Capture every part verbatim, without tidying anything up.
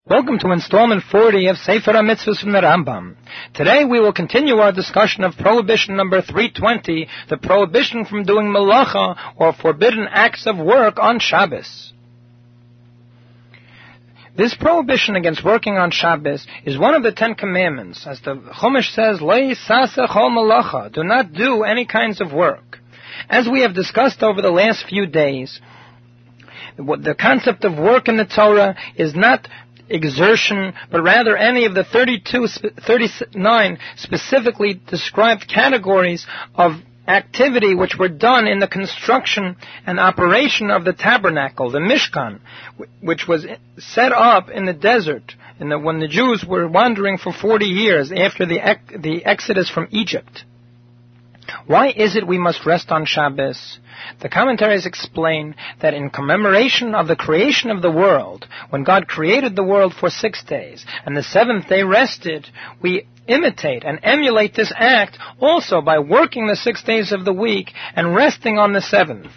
Welcome to installment forty of Sefer HaMitzvos from the Rambam. Today we will continue our discussion of prohibition number three twenty, the prohibition from doing malacha or forbidden acts of work on Shabbos. This prohibition against working on Shabbos is one of the Ten Commandments. As the Chumash says, Lo yisaseh chol malacha, do not do any kinds of work. As we have discussed over the last few days, the concept of work in the Torah is not exertion, but rather any of the thirty-two, thirty-nine specifically described categories of activity which were done in the construction and operation of the tabernacle, the Mishkan, which was set up in the desert in the, when the Jews were wandering for forty years after the, the exodus from Egypt. Why is it we must rest on Shabbos? The commentaries explain that in commemoration of the creation of the world, when God created the world for six days, and the seventh day rested, we imitate and emulate this act also by working the six days of the week and resting on the seventh.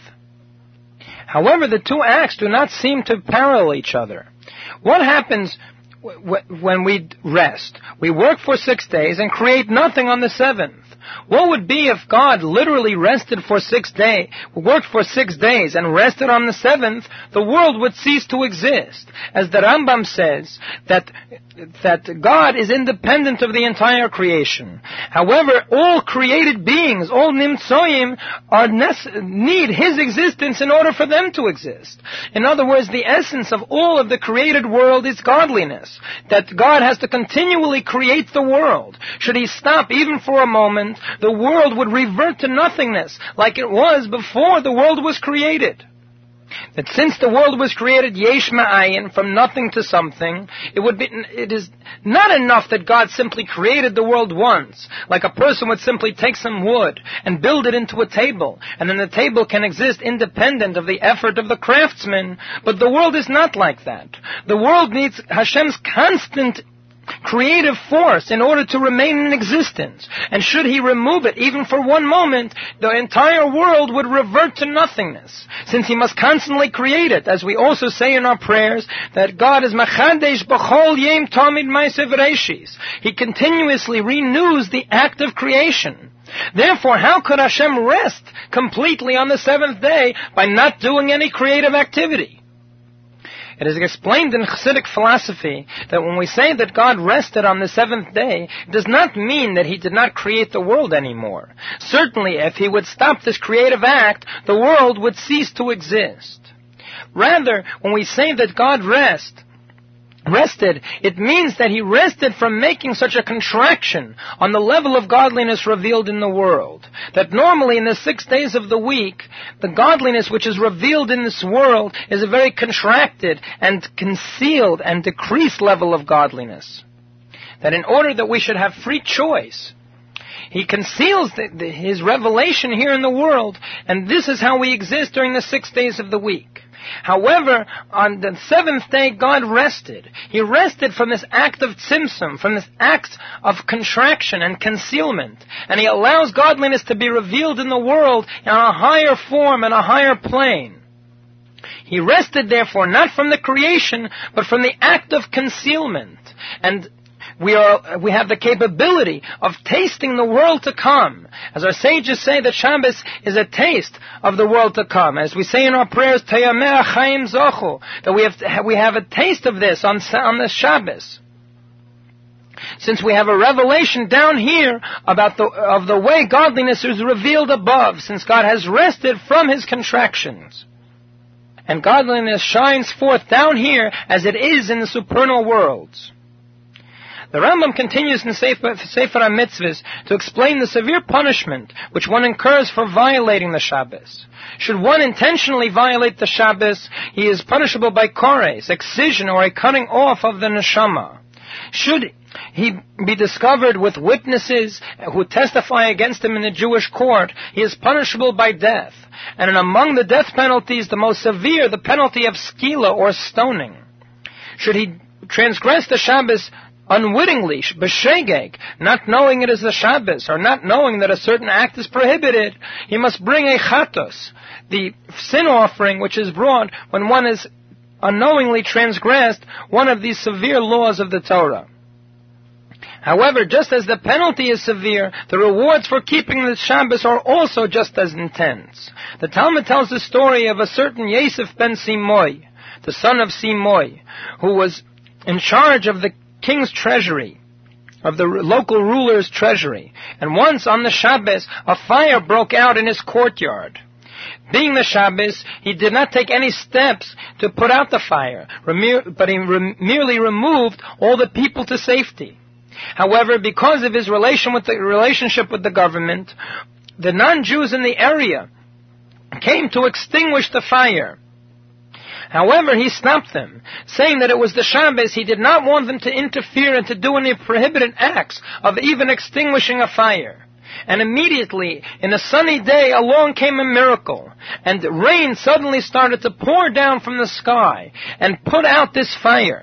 However, the two acts do not seem to parallel each other. What happens when we rest? We work for six days and create nothing on the seventh. What would be if God literally rested for six days, worked for six days and rested on the seventh? The world would cease to exist. As the Rambam says, that that God is independent of the entire creation. However, all created beings, all nimtzoyim, are nece- need His existence in order for them to exist. In other words, the essence of all of the created world is godliness. That God has to continually create the world. Should He stop even for a moment, the world would revert to nothingness, like it was before the world was created. That since the world was created yesh ma'ayin, from nothing to something, it would be, it is not enough that God simply created the world once, like a person would simply take some wood and build it into a table, and then the table can exist independent of the effort of the craftsman. But the world is not like that. The world needs Hashem's constant creative force in order to remain in existence. And should He remove it even for one moment, the entire world would revert to nothingness, since He must constantly create it. As we also say in our prayers, that God is machadesh b'chol yem tamid ma'asev reishis. He continuously renews the act of creation. Therefore, how could Hashem rest completely on the seventh day by not doing any creative activity? It is explained in Chassidic philosophy that when we say that God rested on the seventh day, it does not mean that He did not create the world anymore. Certainly, if He would stop this creative act, the world would cease to exist. Rather, when we say that God rest, rested, it means that He rested from making such a contraction on the level of godliness revealed in the world. That normally in the six days of the week, the godliness which is revealed in this world is a very contracted and concealed and decreased level of godliness. That in order that we should have free choice, He conceals the, the, His revelation here in the world, and this is how we exist during the six days of the week. However, on the seventh day, God rested. He rested from this act of tzimtzum, from this act of contraction and concealment. And He allows godliness to be revealed in the world in a higher form and a higher plane. He rested, therefore, not from the creation, but from the act of concealment. And We are, we have the capability of tasting the world to come. As our sages say, that Shabbos is a taste of the world to come. As we say in our prayers, Tayameh Chaim Zochu, that we have, we have a taste of this on, on the Shabbos. Since we have a revelation down here about the, of the way godliness is revealed above, since God has rested from His contractions. And godliness shines forth down here as it is in the supernal worlds. The Rambam continues in Sefer, Sefer HaMitzvos to explain the severe punishment which one incurs for violating the Shabbos. Should one intentionally violate the Shabbos, he is punishable by kores, excision, or a cutting off of the neshama. Should he be discovered with witnesses who testify against him in the Jewish court, he is punishable by death. And among the death penalties, the most severe, the penalty of skila, or stoning. Should he transgress the Shabbos unwittingly, b'shegeg, not knowing it is the Shabbos, or not knowing that a certain act is prohibited, he must bring a chatos, the sin offering which is brought when one is unknowingly transgressed one of these severe laws of the Torah. However, just as the penalty is severe, the rewards for keeping the Shabbos are also just as intense. The Talmud tells the story of a certain Yosef ben Simoy, the son of Simoy, who was in charge of the king's treasury, of the local ruler's treasury. And once on the Shabbos, a fire broke out in his courtyard. Being the Shabbos, he did not take any steps to put out the fire, but he merely removed all the people to safety. However, because of his relation with the relationship with the government, the non-Jews in the area came to extinguish the fire. However, he stopped them, saying that it was the Shabbos. He did not want them to interfere and to do any prohibited acts of even extinguishing a fire. And immediately, in a sunny day, along came a miracle, and rain suddenly started to pour down from the sky and put out this fire.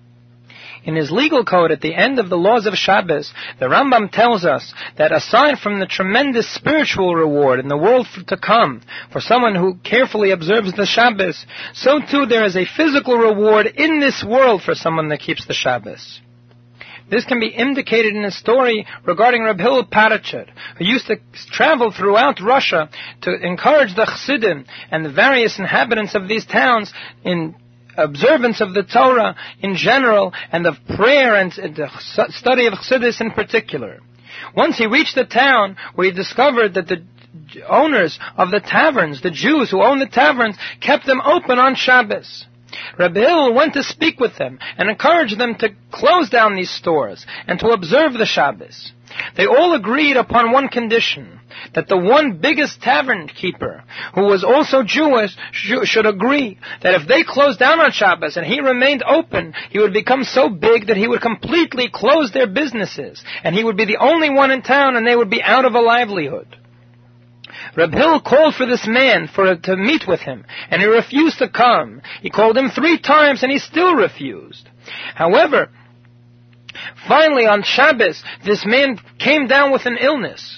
In his legal code, at the end of the laws of Shabbos, the Rambam tells us that aside from the tremendous spiritual reward in the world to come for someone who carefully observes the Shabbos, so too there is a physical reward in this world for someone that keeps the Shabbos. This can be indicated in a story regarding Reb Hillel Parachut, who used to travel throughout Russia to encourage the Chassidim and the various inhabitants of these towns in observance of the Torah in general, and of prayer and the study of Chassidus in particular. Once he reached the town where he discovered that the owners of the taverns, the Jews who owned the taverns, kept them open on Shabbos. Reb Hillel went to speak with them and encouraged them to close down these stores and to observe the Shabbos. They all agreed upon one condition, that the one biggest tavern keeper, who was also Jewish, should agree that if they closed down on Shabbos and he remained open, he would become so big that he would completely close their businesses, and he would be the only one in town, and they would be out of a livelihood. Reb Hillel called for this man for to meet with him, and he refused to come. He called him three times, and he still refused. However, finally on Shabbos, this man came down with an illness.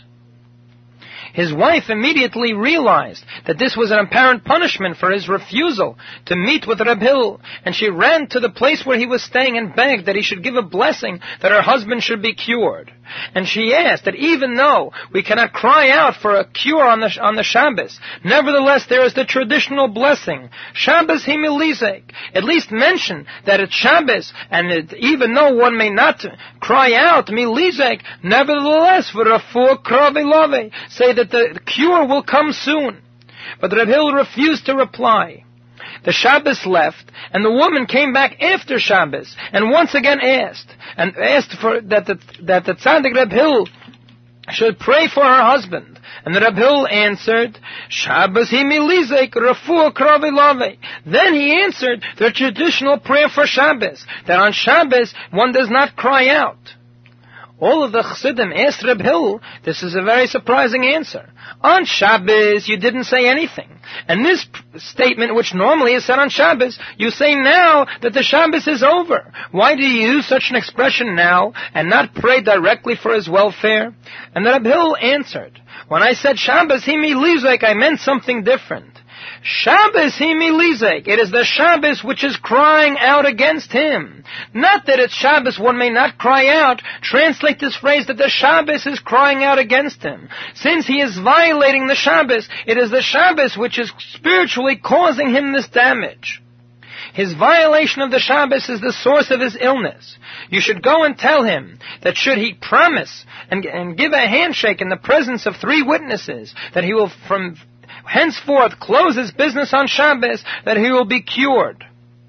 His wife immediately realized that this was an apparent punishment for his refusal to meet with Reb Hillel, and she ran to the place where he was staying and begged that he should give a blessing that her husband should be cured. And she asked that even though we cannot cry out for a cure on the on the Shabbos, nevertheless there is the traditional blessing, Shabbos himilizek. At least mention that it's Shabbos, and it, even though one may not cry out milizek, nevertheless v'rafu kravi love, say that the cure will come soon. But Reb Hillel refused to reply. The Shabbos left, and the woman came back after Shabbos, and once again asked, and asked for that the, that the tzaddik Reb Hillel should pray for her husband. And the Reb Hillel answered, Shabbos himilizek refuah kravi lave. Then he answered the traditional prayer for Shabbos, that on Shabbos one does not cry out. All of the Chassidim asked Reb Hillel, this is a very surprising answer. On Shabbos, you didn't say anything. And this statement, which normally is said on Shabbos, you say now that the Shabbos is over. Why do you use such an expression now and not pray directly for his welfare? And the Reb Hillel answered, when I said Shabbos himilizek, I meant something different. Shabbos himilizek. It is the Shabbos which is crying out against him. Not that it's Shabbos one may not cry out. Translate this phrase that the Shabbos is crying out against him. Since he is violating the Shabbos, it is the Shabbos which is spiritually causing him this damage. His violation of the Shabbos is the source of his illness. You should go and tell him that should he promise and, and give a handshake in the presence of three witnesses, that he will from henceforth close his business on Shabbos, that he will be cured.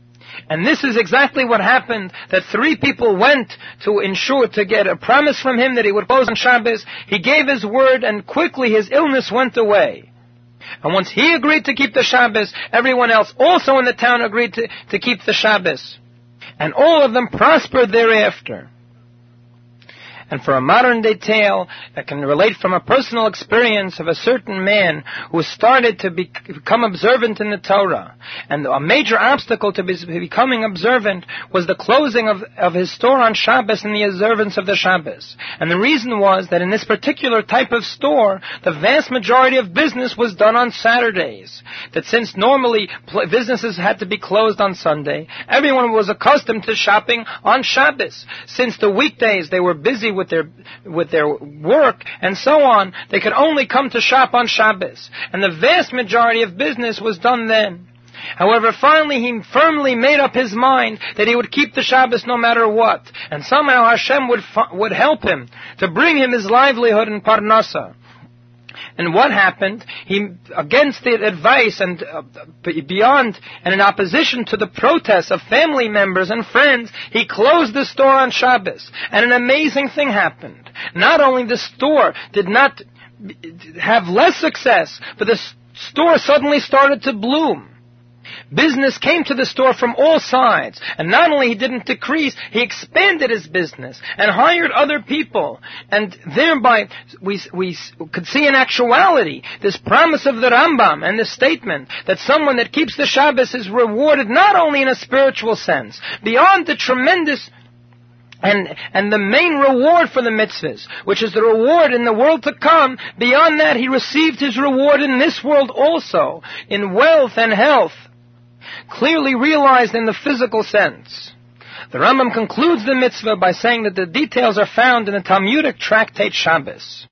And this is exactly what happened, that three people went to ensure, to get a promise from him that he would close on Shabbos. He gave his word, and quickly his illness went away. And once he agreed to keep the Shabbos, everyone else also in the town agreed to, to keep the Shabbos. And all of them prospered thereafter. And for a modern-day tale that can relate from a personal experience of a certain man who started to be, become observant in the Torah. And a major obstacle to be, becoming observant was the closing of, of his store on Shabbos and the observance of the Shabbos. And the reason was that in this particular type of store, the vast majority of business was done on Saturdays. That since normally pl- businesses had to be closed on Sunday, everyone was accustomed to shopping on Shabbos. Since the weekdays they were busy with their with their work and so on, they could only come to shop on Shabbos. And the vast majority of business was done then. However, finally he firmly made up his mind that he would keep the Shabbos no matter what. And somehow Hashem would would help him to bring him his livelihood in Parnasa. And what happened? He, against the advice and uh, beyond and in opposition to the protests of family members and friends, he closed the store on Shabbos. And an amazing thing happened. Not only the store did not have less success, but the store suddenly started to bloom. Business came to the store from all sides, and not only he didn't decrease, he expanded his business and hired other people, and thereby we we could see in actuality this promise of the Rambam and the statement that someone that keeps the Shabbos is rewarded not only in a spiritual sense, beyond the tremendous And and the main reward for the mitzvahs, which is the reward in the world to come, beyond that he received his reward in this world also, in wealth and health, clearly realized in the physical sense. The Rambam concludes the mitzvah by saying that the details are found in the Talmudic tractate Shabbos.